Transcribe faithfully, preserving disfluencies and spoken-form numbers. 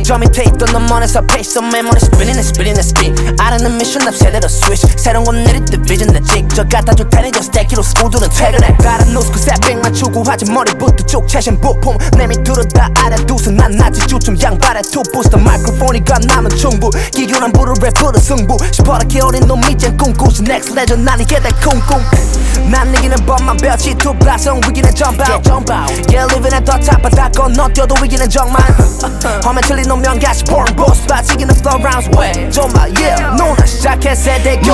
저 밑에 있던 넌 멀리서 pace on memory spinning and spinning and spin 아르는 미션 앞 세대로 switch 새로운 건 내릴 때 vision 내 직접 갖다 줄 테니 just take it 스쿠들은 퇴근해 다른 노스크 새백만 추구하지 머리부터 쭉 채신 부품 내 밑으로 다 알아두서 난 나지 주춤 양발에 투 부스터 마이크로폰이가 나면 충분 기교란 부를 랩으로 승부 시퍼렇게 어린 놈 이젠 꿈꾸시 next legend 난 이게 내 꿈꿈 난 이기는 법만 배웠지 two blocks on 위기는 jump out yeah living at the top 바다 건너 뛰어도 위기는 정말 화면 틀린 운명 같이 pouring boss 빠지기는 flow rounds 왜 정말 yeah 누나 시작해 세대 교체